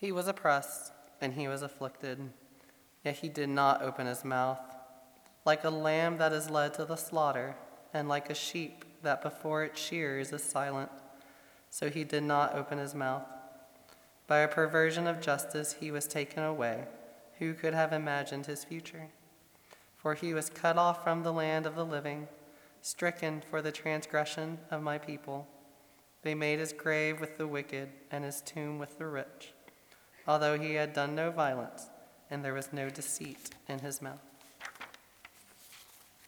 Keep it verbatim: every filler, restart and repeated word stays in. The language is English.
He was oppressed, and he was afflicted, yet he did not open his mouth. Like a lamb that is led to the slaughter, and like a sheep that before its shearers is silent, so he did not open his mouth. By a perversion of justice he was taken away. Who could have imagined his future? For he was cut off from the land of the living, stricken for the transgression of my people. They made his grave with the wicked and his tomb with the rich, although he had done no violence, and there was no deceit in his mouth.